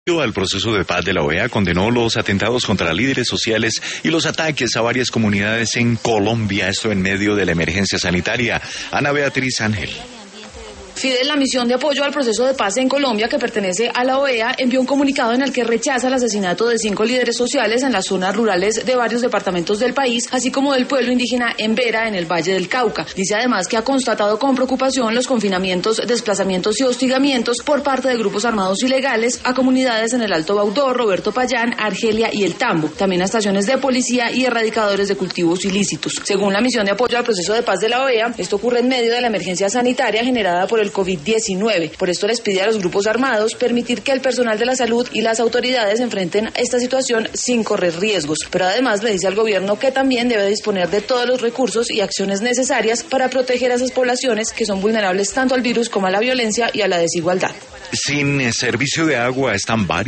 Al proceso de paz de la OEA condenó los atentados contra líderes sociales y los ataques a varias comunidades en Colombia, esto en medio de la emergencia sanitaria. Ana Beatriz Ángel. Fidel, la misión de apoyo al proceso de paz en Colombia, que pertenece a la OEA, envió un comunicado en el que rechaza el asesinato de 5 líderes sociales en las zonas rurales de varios departamentos del país, así como del pueblo indígena Embera, en el Valle del Cauca. Dice además que ha constatado con preocupación los confinamientos, desplazamientos y hostigamientos por parte de grupos armados ilegales a comunidades en el Alto Baudó, Roberto Payán, Argelia y El Tambo, también a estaciones de policía y erradicadores de cultivos ilícitos. Según la misión de apoyo al proceso de paz de la OEA, esto ocurre en medio de la emergencia sanitaria generada por el COVID-19. Por esto les pide a los grupos armados permitir que el personal de la salud y las autoridades enfrenten esta situación sin correr riesgos. Pero además le dice al gobierno que también debe disponer de todos los recursos y acciones necesarias para proteger a esas poblaciones que son vulnerables tanto al virus como a la violencia y a la desigualdad. Sin servicio de agua están varios